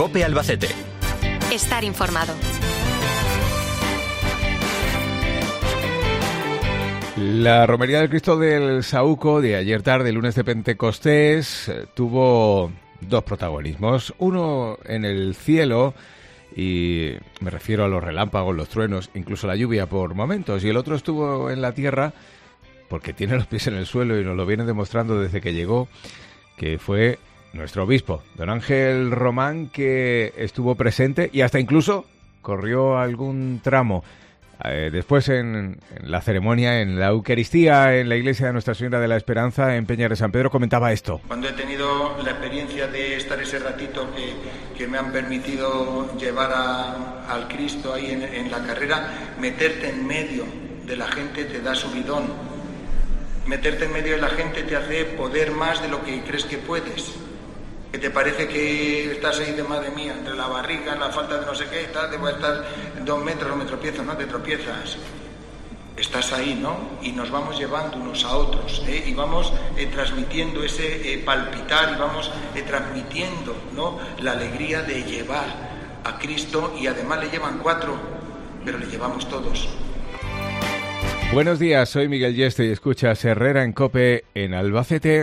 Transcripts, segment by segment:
COPE Albacete. Estar informado. La Romería del Cristo del Saúco de ayer tarde, lunes de Pentecostés, tuvo dos protagonismos. Uno en el cielo, y me refiero a los relámpagos, los truenos, incluso la lluvia por momentos. Y el otro estuvo en la tierra, porque tiene los pies en el suelo y nos lo viene demostrando desde que llegó, que fue nuestro obispo, don Ángel Román, que estuvo presente y hasta incluso corrió algún tramo. Después en la ceremonia, en la Eucaristía, en la iglesia de Nuestra Señora de la Esperanza, en Peña de San Pedro, comentaba esto. Cuando he tenido la experiencia de estar ese ratito que me han permitido llevar al Cristo ahí en la carrera, meterte en medio de la gente te da subidón. Meterte en medio de la gente te hace poder más de lo que crees que puedes. Que te parece que estás ahí de madre mía, entre la barriga, la falta de no sé qué, tal, debo estar 2 metros, no me tropiezo, no te tropiezas. Estás ahí, ¿no? Y nos vamos llevando unos a otros, y vamos transmitiendo ese palpitar, y vamos transmitiendo, ¿no?, la alegría de llevar a Cristo, y además le llevan 4, pero le llevamos todos. Buenos días, soy Miguel Yeste y escuchas Herrera en COPE en Albacete.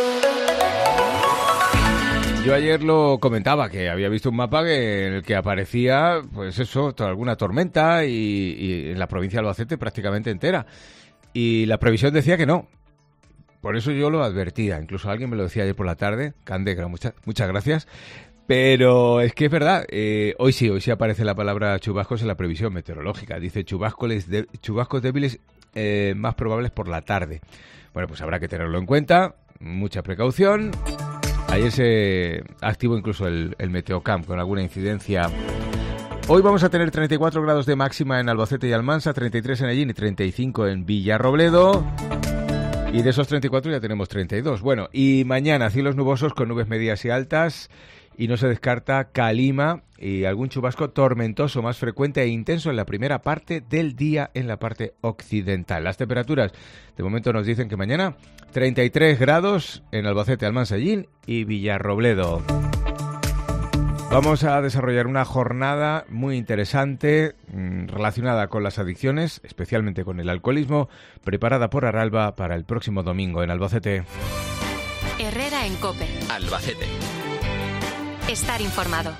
Yo ayer lo comentaba, que había visto un mapa en el que aparecía, pues eso, alguna tormenta y en la provincia de Albacete prácticamente entera. Y la previsión decía que no. Por eso yo lo advertía. Incluso alguien me lo decía ayer por la tarde. Cande, muchas gracias. Pero es que es verdad. Hoy sí aparece la palabra chubascos en la previsión meteorológica. Dice chubascos débiles más probables por la tarde. Bueno, pues habrá que tenerlo en cuenta. Mucha precaución. Ayer se activó incluso el Meteocamp con alguna incidencia. Hoy vamos a tener 34 grados de máxima en Albacete y Almansa, 33 en Hellín y 35 en Villarrobledo. Y de esos 34 ya tenemos 32. Bueno, y mañana cielos nubosos con nubes medias y altas. Y no se descarta calima y algún chubasco tormentoso más frecuente e intenso en la primera parte del día en la parte occidental. Las temperaturas, de momento nos dicen que mañana 33 grados en Albacete, Almansa y Villarrobledo. Vamos a desarrollar una jornada muy interesante relacionada con las adicciones, especialmente con el alcoholismo, preparada por Aralba para el próximo domingo en Albacete. Herrera en COPE. Albacete. Estar informado.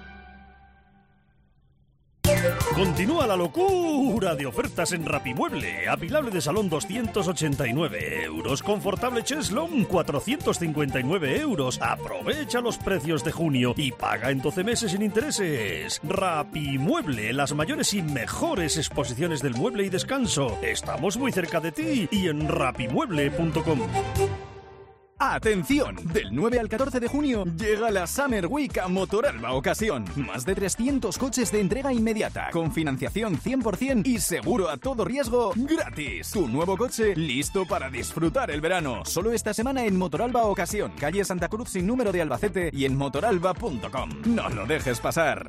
Continúa la locura de ofertas en Rapimueble. Apilable de salón 289 euros. Confortable cheslón 459 euros. Aprovecha los precios de junio y paga en 12 meses sin intereses. Rapimueble, las mayores y mejores exposiciones del mueble y descanso. Estamos muy cerca de ti y en rapimueble.com. ¡Atención! Del 9 al 14 de junio llega la Summer Week a Motoralba Ocasión. Más de 300 coches de entrega inmediata, con financiación 100% y seguro a todo riesgo gratis. Tu nuevo coche listo para disfrutar el verano. Solo esta semana en Motoralba Ocasión, calle Santa Cruz sin número de Albacete y en motoralba.com. No lo dejes pasar.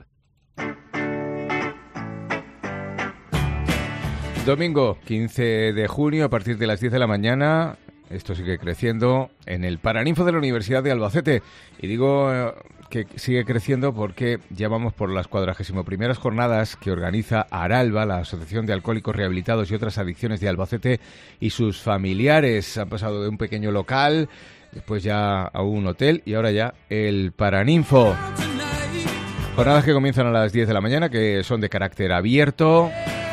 Domingo 15 de junio a partir de las 10 de la mañana. Esto sigue creciendo en el Paraninfo de la Universidad de Albacete. Y digo que sigue creciendo porque ya vamos por las 41ª jornadas que organiza Aralba, la Asociación de Alcohólicos Rehabilitados y otras Adicciones de Albacete, y sus familiares. Han pasado de un pequeño local, después ya a un hotel y ahora ya el Paraninfo. Jornadas que comienzan a las 10 de la mañana, que son de carácter abierto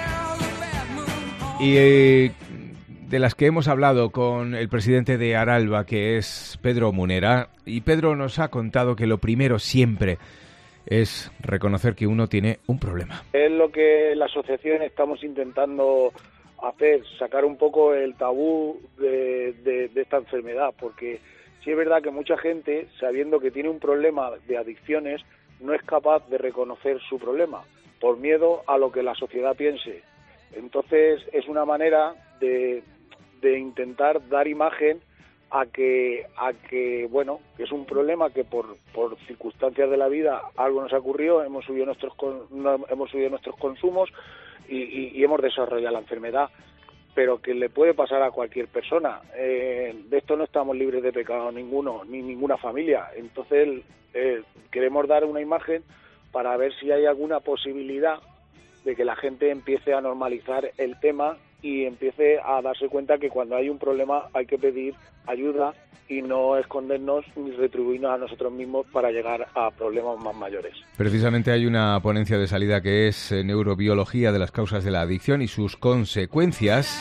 y de las que hemos hablado con el presidente de Aralba, que es Pedro Munera, y Pedro nos ha contado que lo primero siempre es reconocer que uno tiene un problema. Es lo que la asociación estamos intentando hacer, sacar un poco el tabú de esta enfermedad, porque sí es verdad que mucha gente, sabiendo que tiene un problema de adicciones, no es capaz de reconocer su problema, por miedo a lo que la sociedad piense. Entonces es una manera de intentar dar imagen a que bueno, que es un problema que por circunstancias de la vida algo nos ha ocurrido, hemos subido nuestros consumos y hemos desarrollado la enfermedad. pero que le puede pasar a cualquier persona. De esto no estamos libres de pecado ninguno, ni ninguna familia. Entonces queremos dar una imagen para ver si hay alguna posibilidad de que la gente empiece a normalizar el tema y empiece a darse cuenta que cuando hay un problema hay que pedir ayuda y no escondernos ni retribuirnos a nosotros mismos para llegar a problemas más mayores. Precisamente hay una ponencia de salida que es neurobiología de las causas de la adicción y sus consecuencias.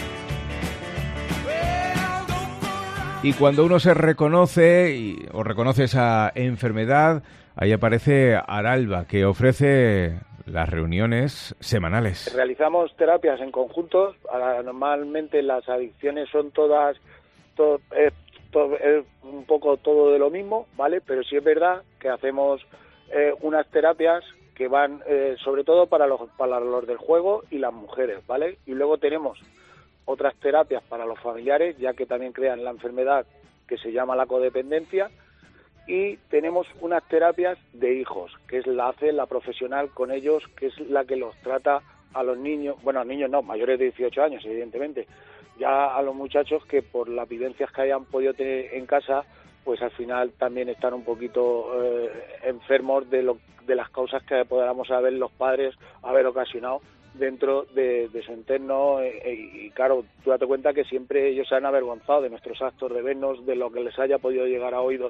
Y cuando uno se reconoce o reconoce esa enfermedad, ahí aparece Aralba, que ofrece las reuniones semanales. Realizamos terapias en conjunto. Normalmente las adicciones son todas es un poco todo de lo mismo, ¿vale? Pero sí es verdad que hacemos unas terapias que van sobre todo para los del juego y las mujeres, ¿vale? Y luego tenemos otras terapias para los familiares, ya que también crean la enfermedad que se llama la codependencia, y tenemos unas terapias de hijos, que hace la profesional con ellos, que es la que los trata a los niños, bueno, a niños no, mayores de 18 años, evidentemente, ya a los muchachos que por las vivencias que hayan podido tener en casa, pues al final también están un poquito enfermos de las causas que podamos haber los padres haber ocasionado dentro de su entorno, y claro, tú date cuenta que siempre ellos se han avergonzado de nuestros actos, de vernos, de lo que les haya podido llegar a oídos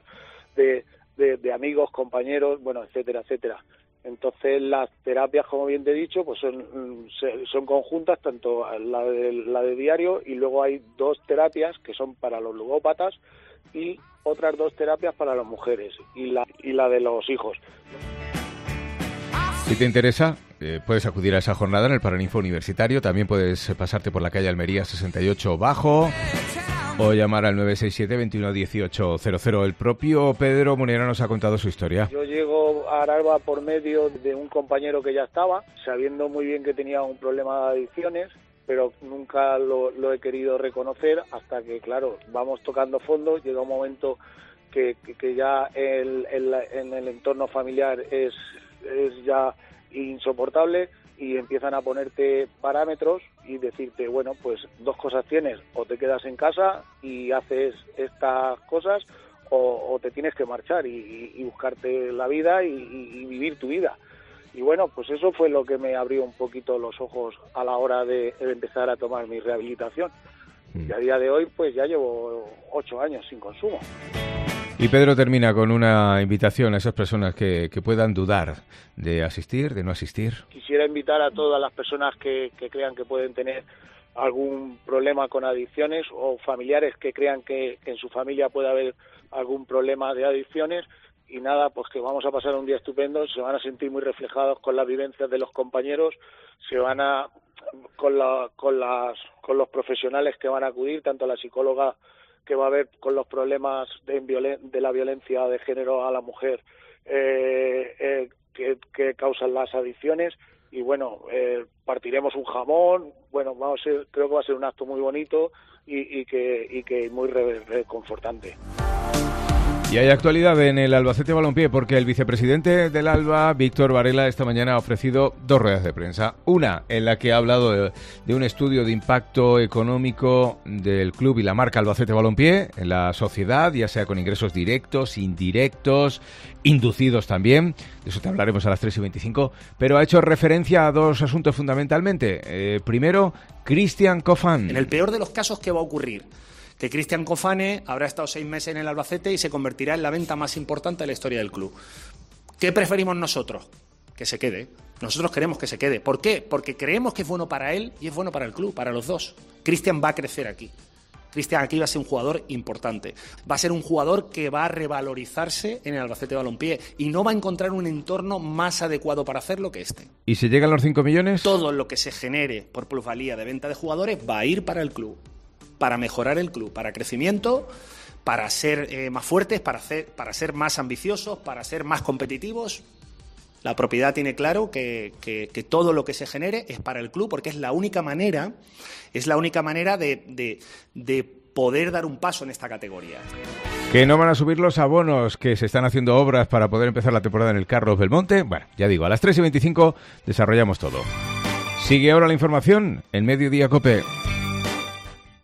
de amigos, compañeros, bueno, etcétera, etcétera. Entonces las terapias, como bien te he dicho, pues son conjuntas, tanto la de diario, y luego hay 2 terapias que son para los ludópatas y otras 2 terapias para las mujeres y la de los hijos. Si te interesa, puedes acudir a esa jornada en el Paraninfo Universitario. También puedes pasarte por la calle Almería 68 Bajo o llamar al 967-21-1800. El propio Pedro Munera nos ha contado su historia. Yo llego a Aralba por medio de un compañero que ya estaba, sabiendo muy bien que tenía un problema de adicciones, pero nunca lo he querido reconocer hasta que, claro, vamos tocando fondo. Llega un momento que ya en el entorno familiar es ya insoportable y empiezan a ponerte parámetros y decirte, bueno, pues 2 cosas tienes: o te quedas en casa y haces estas cosas, o te tienes que marchar y buscarte la vida y vivir tu vida. Y bueno, pues eso fue lo que me abrió un poquito los ojos a la hora de empezar a tomar mi rehabilitación. Y a día de hoy pues ya llevo 8 años sin consumo. Y Pedro termina con una invitación a esas personas que puedan dudar de asistir, de no asistir. Quisiera invitar a todas las personas que crean que pueden tener algún problema con adicciones, o familiares que crean que en su familia puede haber algún problema de adicciones, y nada, pues que vamos a pasar un día estupendo, se van a sentir muy reflejados con las vivencias de los compañeros, se van a con los profesionales que van a acudir, tanto la psicóloga que va a haber con los problemas de la violencia de género a la mujer que causan las adicciones, y bueno, partiremos un jamón, bueno, creo que va a ser un acto muy bonito y que muy reconfortante. Y hay actualidad en el Albacete Balompié, porque el vicepresidente del Alba, Víctor Varela, esta mañana ha ofrecido 2 ruedas de prensa. Una en la que ha hablado de un estudio de impacto económico del club y la marca Albacete Balompié en la sociedad, ya sea con ingresos directos, indirectos, inducidos también. De eso te hablaremos a las 3:25. Pero ha hecho referencia a 2 asuntos fundamentalmente. Primero, Cristian Cofán. En el peor de los casos, ¿qué va a ocurrir? Que Cristian Cofane habrá estado 6 meses en el Albacete y se convertirá en la venta más importante de la historia del club. ¿Qué preferimos nosotros? Que se quede. Nosotros queremos que se quede. ¿Por qué? Porque creemos que es bueno para él y es bueno para el club, para los dos. Cristian va a crecer aquí. Cristian aquí va a ser un jugador importante. Va a ser un jugador que va a revalorizarse en el Albacete Balompié y no va a encontrar un entorno más adecuado para hacerlo que este. ¿Y si llegan los 5 millones? Todo lo que se genere por plusvalía de venta de jugadores va a ir para el club, para mejorar el club, para crecimiento, para ser más fuertes, para ser más ambiciosos, para ser más competitivos. La propiedad tiene claro que todo lo que se genere es para el club, porque es la única manera de poder dar un paso en esta categoría. Que no van a subir los abonos, que se están haciendo obras para poder empezar la temporada en el Carlos Belmonte. Bueno, ya digo, a las 3:25 desarrollamos todo. Sigue ahora la información en Mediodía COPE.